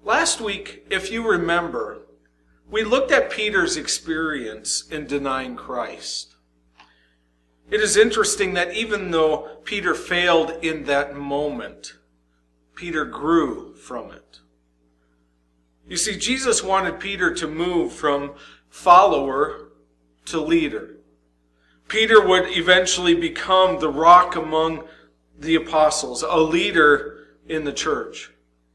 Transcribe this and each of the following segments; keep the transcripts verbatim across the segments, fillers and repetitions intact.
Last week, if you remember, we looked at Peter's experience in denying Christ. It is interesting that even though Peter failed in that moment, Peter grew from it. You see, Jesus wanted Peter to move from follower to leader. Peter would eventually become the rock among the apostles, a leader in the church.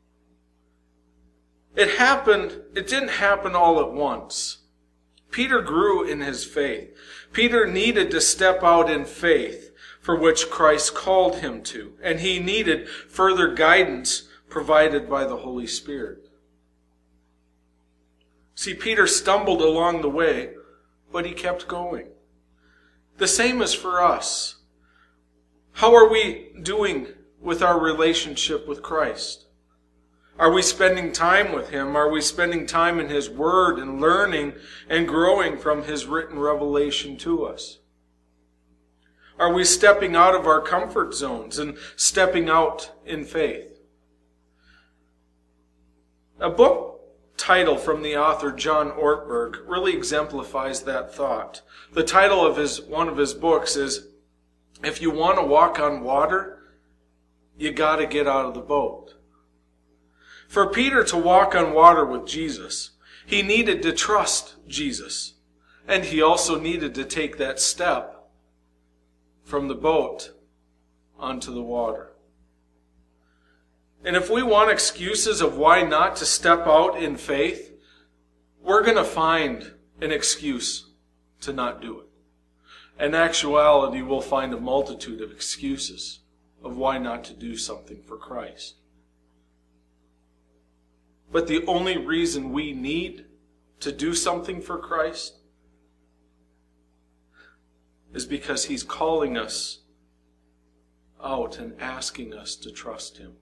It happened, it didn't happen all at once. Peter grew in his faith. Peter needed to step out in faith for which Christ called him to, and he needed further guidance provided by the Holy Spirit. See, Peter stumbled along the way, but he kept going. The same is for us. How are we doing with our relationship with Christ? Are we spending time with Him? Are we spending time in His Word and learning and growing from His written revelation to us? Are we stepping out of our comfort zones and stepping out in faith? A book title from the author John Ortberg really exemplifies that thought. The title of his one of his books is, "If you want to walk on water, you got to get out of the boat." For Peter to walk on water with Jesus, he needed to trust Jesus. And he also needed to take that step from the boat onto the water. And if we want excuses of why not to step out in faith, we're going to find an excuse to not do it. In actuality, we'll find a multitude of excuses of why not to do something for Christ. But the only reason we need to do something for Christ is because He's calling us out and asking us to trust Him.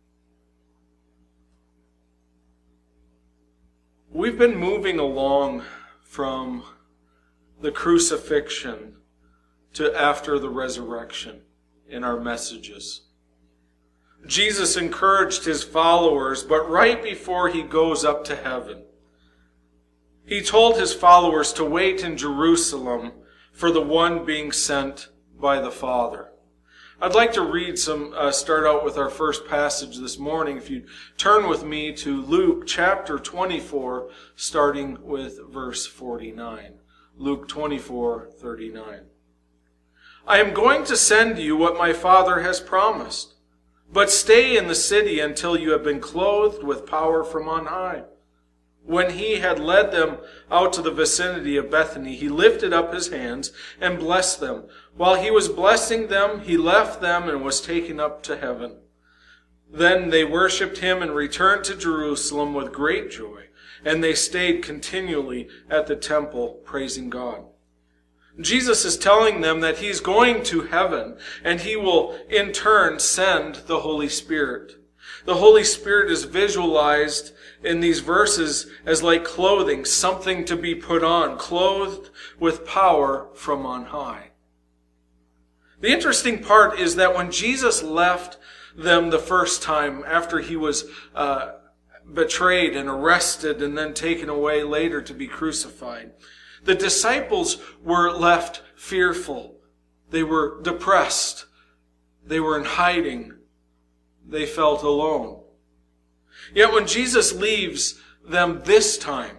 We've been moving along from the crucifixion to after the resurrection in our messages. Jesus encouraged His followers, but right before He goes up to heaven, He told His followers to wait in Jerusalem for the one being sent by the Father. I'd like to read some, uh, start out with our first passage this morning. If you turn with me to Luke chapter twenty-four, starting with verse forty-nine. Luke twenty-four, thirty-nine. "I am going to send you what my Father has promised. But stay in the city until you have been clothed with power from on high." When He had led them out to the vicinity of Bethany, He lifted up His hands and blessed them. While He was blessing them, He left them and was taken up to heaven. Then they worshipped Him and returned to Jerusalem with great joy, and they stayed continually at the temple, praising God. Jesus is telling them that He's going to heaven, and He will in turn send the Holy Spirit. The Holy Spirit is visualized in these verses as like clothing, something to be put on, clothed with power from on high. The interesting part is that when Jesus left them the first time, after He was uh, betrayed and arrested and then taken away later to be crucified, the disciples were left fearful. They were depressed. They were in hiding. They felt alone. Yet when Jesus leaves them this time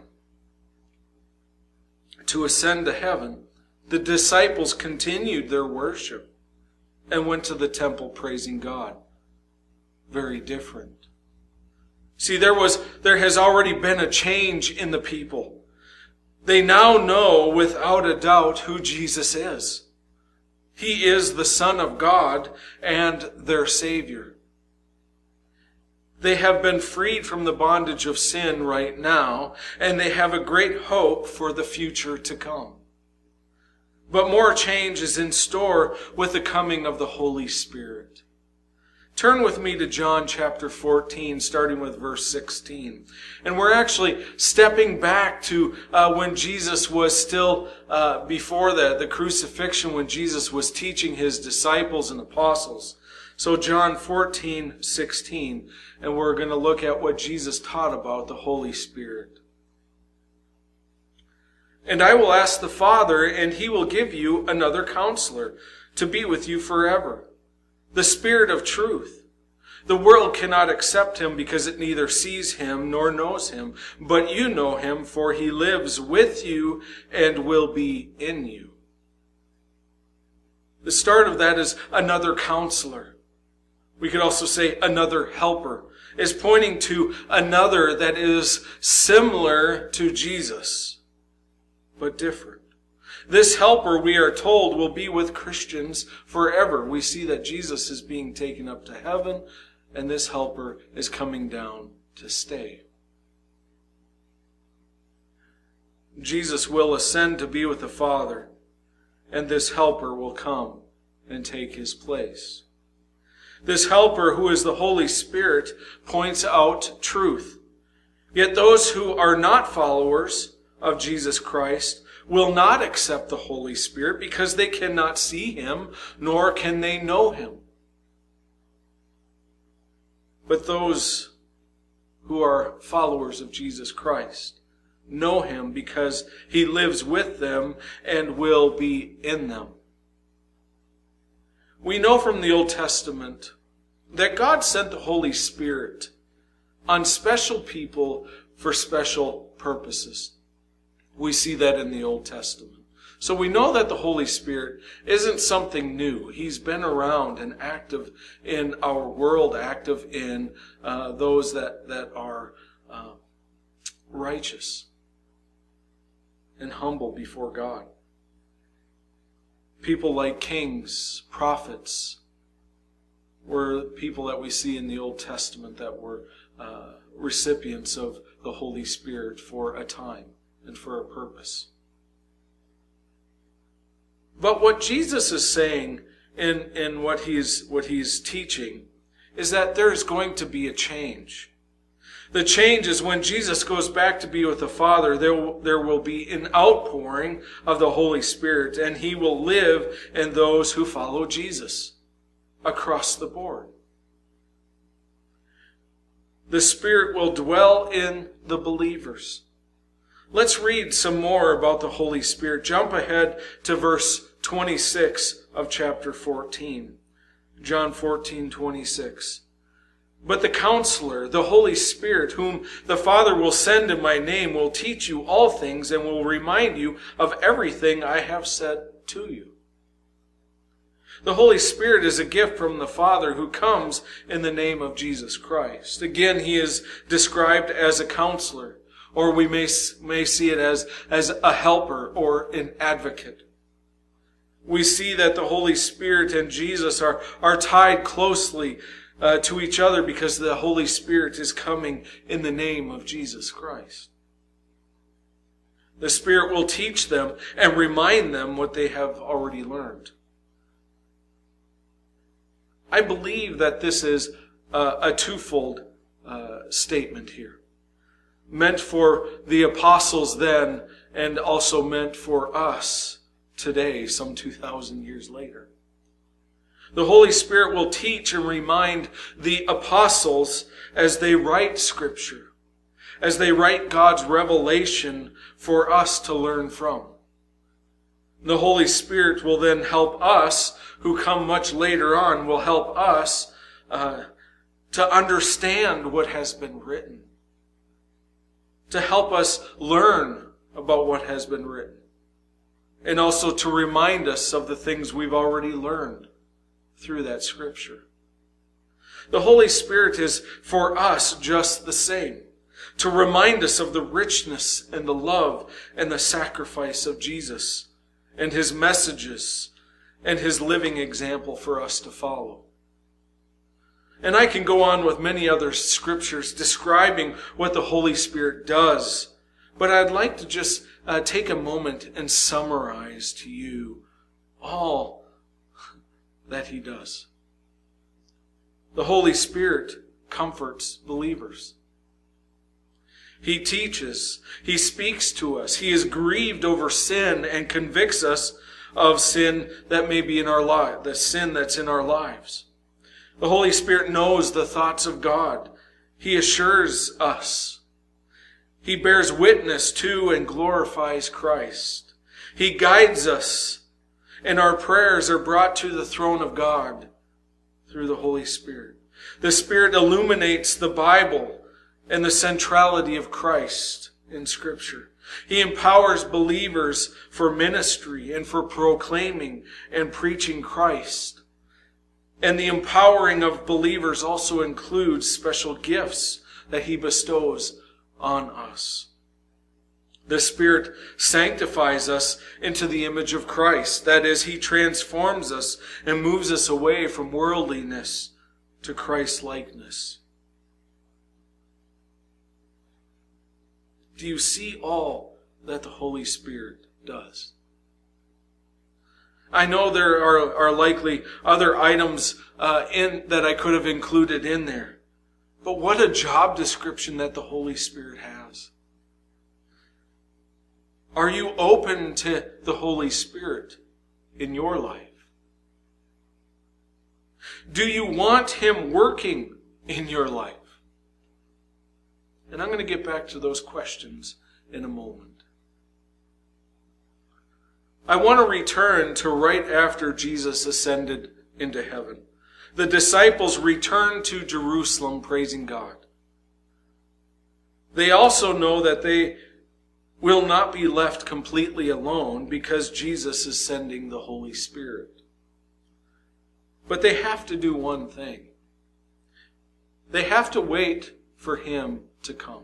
to ascend to heaven, the disciples continued their worship and went to the temple praising God. Very different. See, there was, there has already been a change in the people. They now know without a doubt who Jesus is. He is the Son of God and their Savior. They have been freed from the bondage of sin right now, and they have a great hope for the future to come. But more change is in store with the coming of the Holy Spirit. Turn with me to John chapter fourteen, starting with verse sixteen. And we're actually stepping back to uh, when Jesus was still, uh, before the, the crucifixion, when Jesus was teaching His disciples and apostles. So John fourteen sixteen, and we're going to look at what Jesus taught about the Holy Spirit. And I will ask the Father, and he will give you another counselor to be with you forever, the Spirit of truth. The world cannot accept him because it neither sees him nor knows him, but you know him, for he lives with you and will be in you. The start of that is another counselor. We could also say another helper. Is pointing to another that is similar to Jesus, but different. This helper, we are told, will be with Christians forever. We see that Jesus is being taken up to heaven, and this helper is coming down to stay. Jesus will ascend to be with the Father, and this helper will come and take his place. This helper, who is the Holy Spirit, points out truth. Yet those who are not followers of Jesus Christ will not accept the Holy Spirit because they cannot see him, nor can they know him. But those who are followers of Jesus Christ know him because he lives with them and will be in them. We know from the Old Testament that God sent the Holy Spirit on special people for special purposes. We see that in the Old Testament. So we know that the Holy Spirit isn't something new. He's been around and active in our world, active in uh, those that, that are uh, righteous and humble before God. People like kings, prophets, were people that we see in the Old Testament that were uh, recipients of the Holy Spirit for a time and for a purpose. But what Jesus is saying in, in what he's, what he's teaching is that there is going to be a change. The change is when Jesus goes back to be with the Father, there will, there will be an outpouring of the Holy Spirit, and he will live in those who follow Jesus across the board. The Spirit will dwell in the believers. Let's read some more about the Holy Spirit. Jump ahead to verse twenty-six of chapter fourteen. John fourteen twenty-six. But the Counselor, the Holy Spirit, whom the Father will send in my name, will teach you all things and will remind you of everything I have said to you. The Holy Spirit is a gift from the Father who comes in the name of Jesus Christ. Again, he is described as a counselor, or we may, may see it as, as a helper or an advocate. We see that the Holy Spirit and Jesus are, are tied closely uh, to each other because the Holy Spirit is coming in the name of Jesus Christ. The Spirit will teach them and remind them what they have already learned. I believe that this is a, a twofold uh, statement here. Meant for the apostles then and also meant for us today, some two thousand years later. The Holy Spirit will teach and remind the apostles as they write Scripture, as they write God's revelation for us to learn from. The Holy Spirit will then help us, who come much later on, will help us uh, to understand what has been written, to help us learn about what has been written, and also to remind us of the things we've already learned through that Scripture. The Holy Spirit is for us just the same, to remind us of the richness and the love and the sacrifice of Jesus and his messages and his living example for us to follow. And I can go on with many other scriptures describing what the Holy Spirit does, but I'd like to just uh, take a moment and summarize to you all that he does. The Holy Spirit comforts believers. He teaches. He speaks to us. He is grieved over sin and convicts us of sin that may be in our life, the sin that's in our lives. The Holy Spirit knows the thoughts of God. He assures us. He bears witness to and glorifies Christ. He guides us, and our prayers are brought to the throne of God through the Holy Spirit. The Spirit illuminates the Bible and the centrality of Christ in Scripture. He empowers believers for ministry and for proclaiming and preaching Christ. And the empowering of believers also includes special gifts that He bestows on us. The Spirit sanctifies us into the image of Christ. That is, He transforms us and moves us away from worldliness to Christ-likeness. Do you see all that the Holy Spirit does? I know there are, are likely other items uh, in that I could have included in there. But what a job description that the Holy Spirit has. Are you open to the Holy Spirit in your life? Do you want Him working in your life? And I'm going to get back to those questions in a moment. I want to return to right after Jesus ascended into heaven. The disciples returned to Jerusalem praising God. They also know that they will not be left completely alone because Jesus is sending the Holy Spirit. But they have to do one thing. They have to wait for Him to come.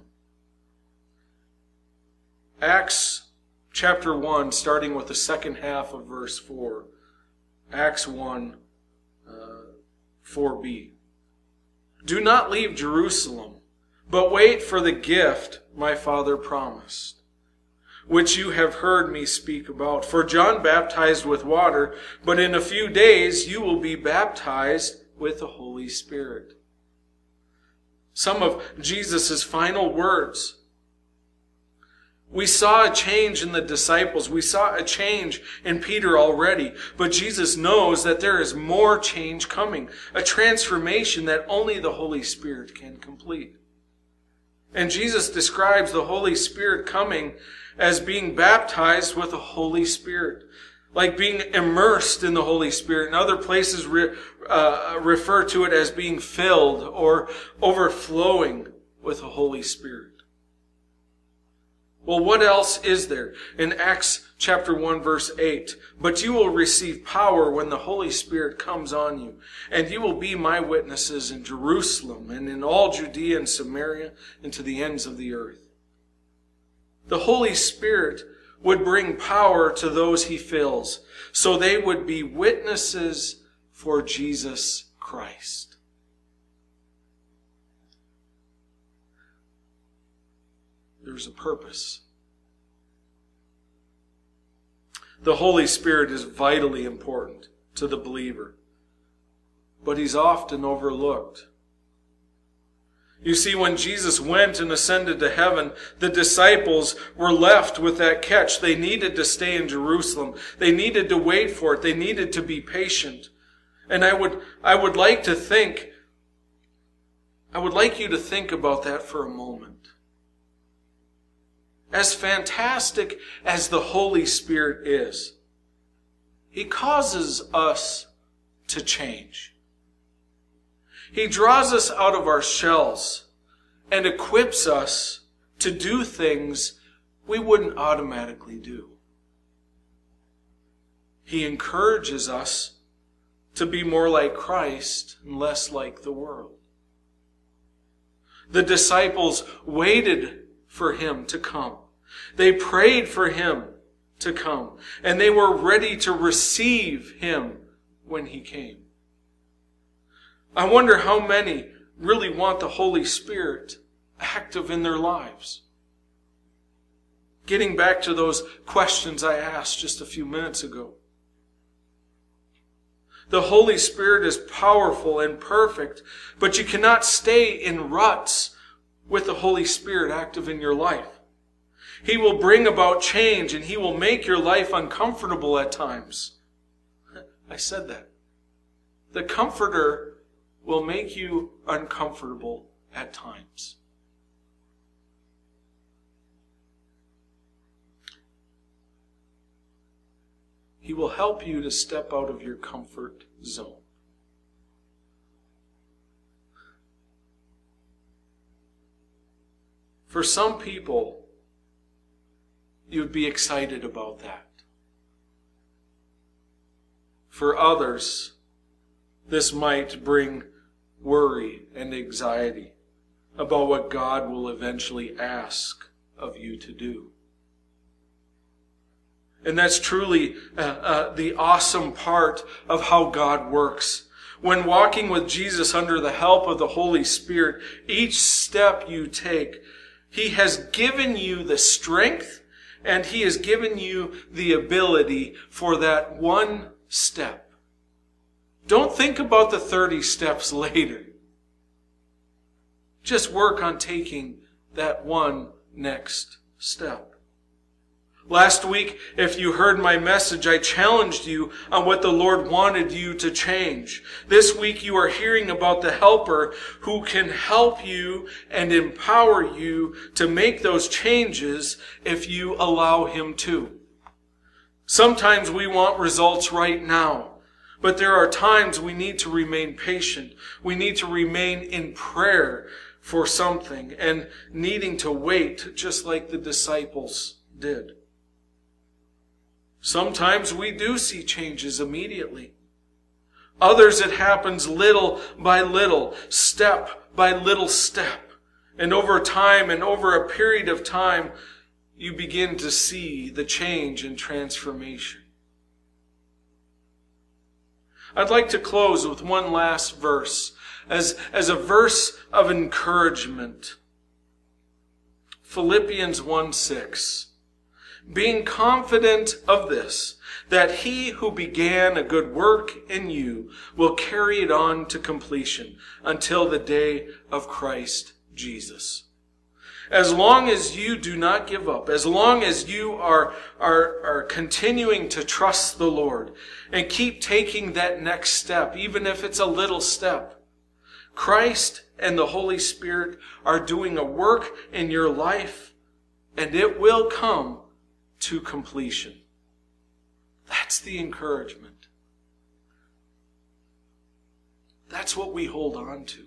Acts chapter one, starting with the second half of verse four. Acts one, uh, four b. Do not leave Jerusalem, but wait for the gift my Father promised, which you have heard me speak about. For John baptized with water, but in a few days you will be baptized with the Holy Spirit. Some of Jesus' final words. We saw a change in the disciples. We saw a change in Peter already. But Jesus knows that there is more change coming. A transformation that only the Holy Spirit can complete. And Jesus describes the Holy Spirit coming as being baptized with the Holy Spirit. Like being immersed in the Holy Spirit. In other places re, uh, refer to it as being filled or overflowing with the Holy Spirit. Well, what else is there? In Acts chapter one verse eight, but you will receive power when the Holy Spirit comes on you, and you will be my witnesses in Jerusalem and in all Judea and Samaria and to the ends of the earth. The Holy Spirit would bring power to those He fills, so they would be witnesses for Jesus Christ. There's a purpose. The Holy Spirit is vitally important to the believer, but He's often overlooked. You see, when Jesus went and ascended to heaven, the disciples were left with that catch. They needed to stay in Jerusalem. They needed to wait for it. They needed to be patient. And I would, I would like to think, I would like you to think about that for a moment. As fantastic as the Holy Spirit is, He causes us to change. He draws us out of our shells and equips us to do things we wouldn't automatically do. He encourages us to be more like Christ and less like the world. The disciples waited for Him to come. They prayed for Him to come, and they were ready to receive Him when He came. I wonder how many really want the Holy Spirit active in their lives. Getting back to those questions I asked just a few minutes ago. The Holy Spirit is powerful and perfect, but you cannot stay in ruts with the Holy Spirit active in your life. He will bring about change, and He will make your life uncomfortable at times. I said that. The Comforter will make you uncomfortable at times. He will help you to step out of your comfort zone. For some people, you would be excited about that. For others, this might bring worry and anxiety about what God will eventually ask of you to do. And that's truly uh, uh, the awesome part of how God works. When walking with Jesus under the help of the Holy Spirit, each step you take, He has given you the strength and He has given you the ability for that one step. Don't think about the thirty steps later. Just work on taking that one next step. Last week, if you heard my message, I challenged you on what the Lord wanted you to change. This week, you are hearing about the helper who can help you and empower you to make those changes if you allow Him to. Sometimes we want results right now, but there are times we need to remain patient. We need to remain in prayer for something and needing to wait, just like the disciples did. Sometimes we do see changes immediately. Others, it happens little by little, step by little step. And over time and over a period of time, you begin to see the change and transformation. I'd like to close with one last verse as, as a verse of encouragement. Philippians one six. Being confident of this, that He who began a good work in you will carry it on to completion until the day of Christ Jesus. As long as you do not give up, as long as you are, are, are continuing to trust the Lord and keep taking that next step, even if it's a little step, Christ and the Holy Spirit are doing a work in your life, and it will come to completion. That's the encouragement. That's what we hold on to.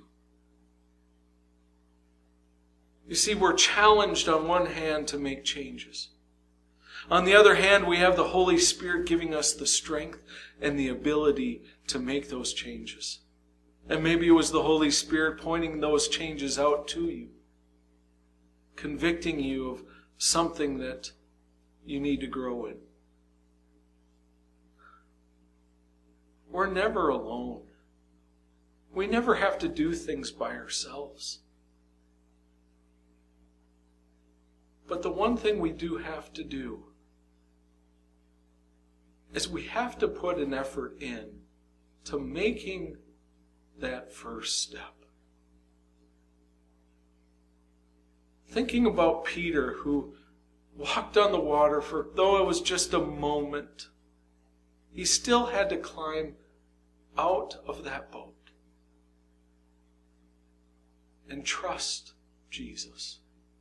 You see, we're challenged on one hand to make changes. On the other hand, we have the Holy Spirit giving us the strength and the ability to make those changes. And maybe it was the Holy Spirit pointing those changes out to you, convicting you of something that you need to grow in. We're never alone. We never have to do things by ourselves. But the one thing we do have to do is we have to put an effort in to making that first step. Thinking about Peter, who walked on the water for, though it was just a moment, he still had to climb out of that boat and trust Jesus.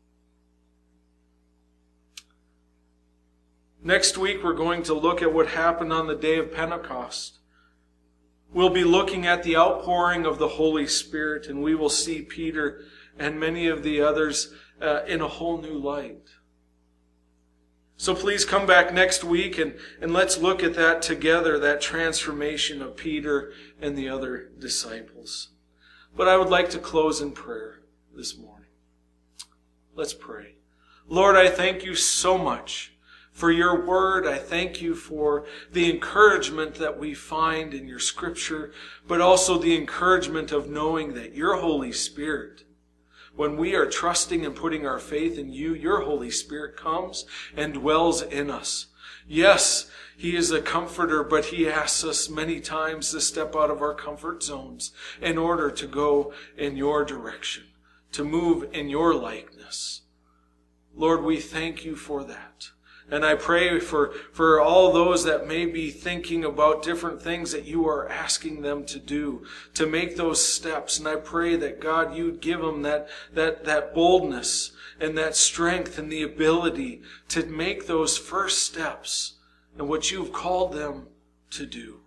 Next week, we're going to look at what happened on the day of Pentecost. We'll be looking at the outpouring of the Holy Spirit, and we will see Peter and many of the others uh, in a whole new light. So please come back next week and, and let's look at that together, that transformation of Peter and the other disciples. But I would like to close in prayer this morning. Let's pray. Lord, I thank you so much for your word. I thank you for the encouragement that we find in your scripture, but also the encouragement of knowing that your Holy Spirit, when we are trusting and putting our faith in you, your Holy Spirit comes and dwells in us. Yes, He is a comforter, but He asks us many times to step out of our comfort zones in order to go in your direction, to move in your likeness. Lord, we thank you for that. And I pray for, for all those that may be thinking about different things that you are asking them to do, to make those steps. And I pray that, God, you'd give them that, that, that boldness and that strength and the ability to make those first steps in what you've called them to do.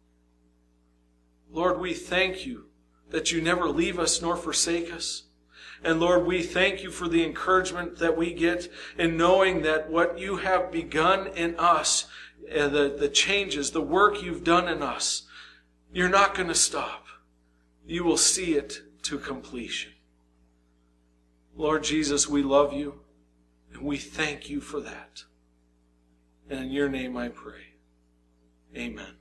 Lord, we thank you that you never leave us nor forsake us. And Lord, we thank you for the encouragement that we get in knowing that what you have begun in us, uh, the, the changes, the work you've done in us, you're not going to stop. You will see it to completion. Lord Jesus, we love you, and we thank you for that. And in your name I pray. Amen.